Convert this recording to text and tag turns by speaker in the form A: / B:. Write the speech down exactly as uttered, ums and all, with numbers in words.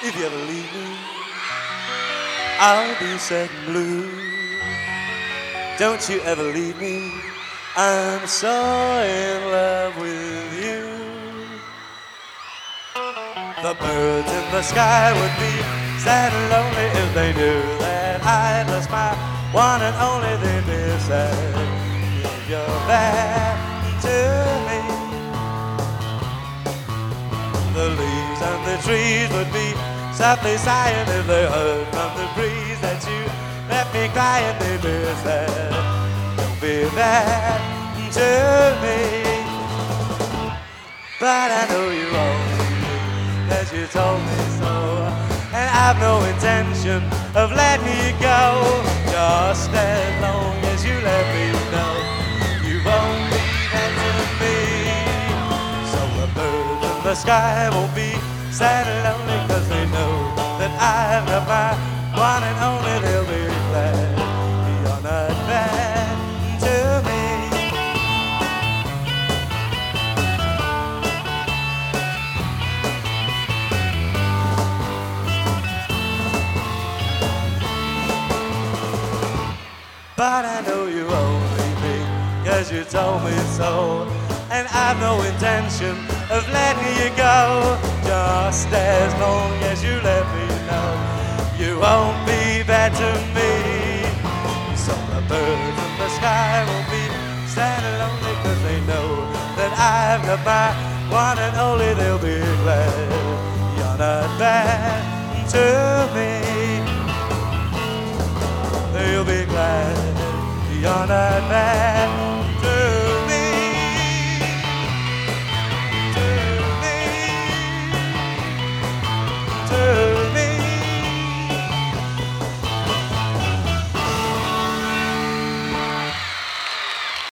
A: If you ever leave me, I'll be sad and blue. Don't you ever leave me, I'm so in love with you. The birds in the sky would be sad and lonely if they knew that I'd lost my one and only. They'd be sad if you're bad to me. The leaves and the trees would be softly sighing if they heard from the breeze that you left me crying. They'd be sad. Don't be bad to me. But I know you won't, 'cause you told me so, and I've no intention of letting you go. Just as long as you let me know you won't be that to me. So the birds in the sky won't be sad and lonely, 'cause they know that I've got my one and only. They'll be glad you're not bad to me. But I know you won't leave me, 'cause you told me so, and I've no intention of letting you go. Just as long as you let me know you won't be bad to me. So the birds in the sky will be sad and lonely, 'cause they know that I've got my one and only. They'll be glad you're not bad to